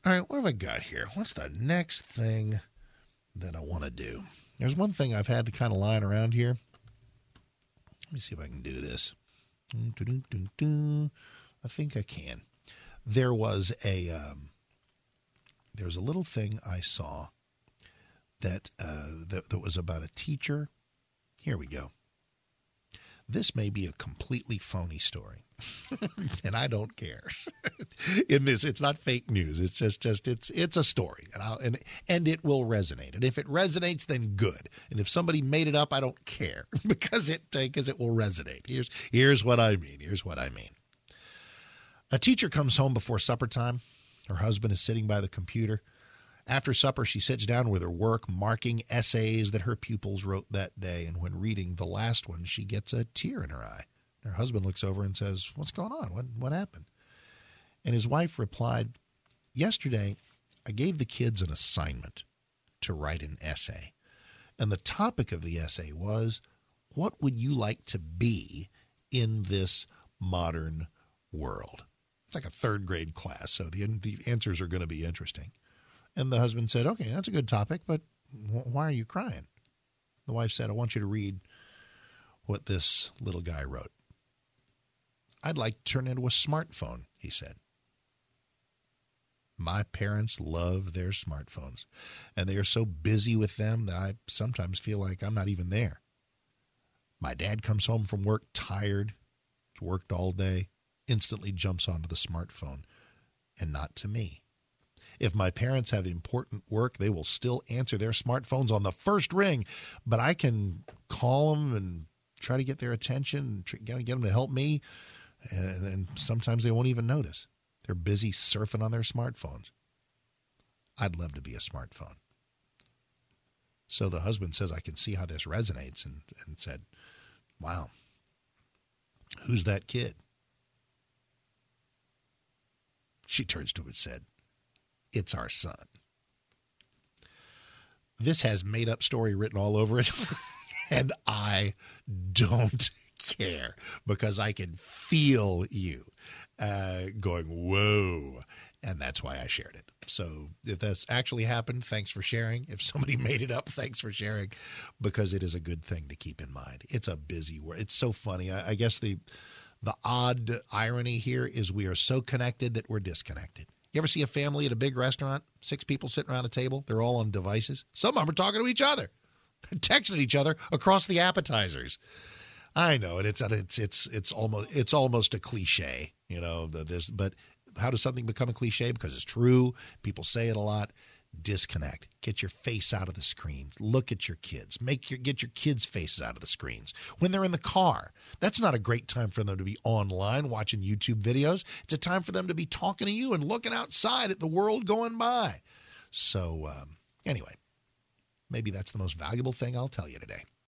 All right, what have I got here? What's the next thing that I want to do? There's one thing I've had to kind of lying around here. Let me see if I can do this. I think I can. There was a little thing I saw that was about a teacher. Here we go. This may be a completely phony story, and I don't care. In this, it's not fake news. It's just it's a story, and it will resonate. And if it resonates, then good. And if somebody made it up, I don't care because it will resonate. Here's what I mean. Here's what I mean. A teacher comes home before supper time. Her husband is sitting by the computer. After supper, she sits down with her work, marking essays that her pupils wrote that day. And when reading the last one, she gets a tear in her eye. Her husband looks over and says, "What's going on? What happened?" And his wife replied, "Yesterday, I gave the kids an assignment to write an essay. And the topic of the essay was, what would you like to be in this modern world?" It's like a third grade class, so the answers are going to be interesting. And the husband said, "Okay, that's a good topic, but why are you crying?" The wife said, "I want you to read what this little guy wrote." "I'd like to turn into a smartphone," he said. My parents love their smartphones, and they are so busy with them that I sometimes feel like I'm not even there. My dad comes home from work tired, worked all day, instantly jumps onto the smartphone, and not to me. If my parents have important work, they will still answer their smartphones on the first ring, but I can call them and try to get their attention, get them to help me, and sometimes they won't even notice. They're busy surfing on their smartphones. I'd love to be a smartphone. So the husband says, I can see how this resonates, and said, "Wow, who's that kid?" She turns to him and said, "It's our son." This has made-up story written all over it, and I don't care because I can feel you going, whoa, and that's why I shared it. So if that's actually happened, thanks for sharing. If somebody made it up, thanks for sharing, because it is a good thing to keep in mind. It's a busy world. It's so funny. I guess the odd irony here is we are so connected that we're disconnected. You ever see a family at a big restaurant, 6 people sitting around a table? They're all on devices. Some of them are talking to each other, texting each other across the appetizers. I know, and it's almost a cliche, you know. But how does something become a cliche? Because it's true. People say it a lot. Disconnect. Get your face out of the screens. Look at your kids. Get your kids' faces out of the screens. When they're in the car, that's not a great time for them to be online watching YouTube videos. It's a time for them to be talking to you and looking outside at the world going by. So anyway, maybe that's the most valuable thing I'll tell you today.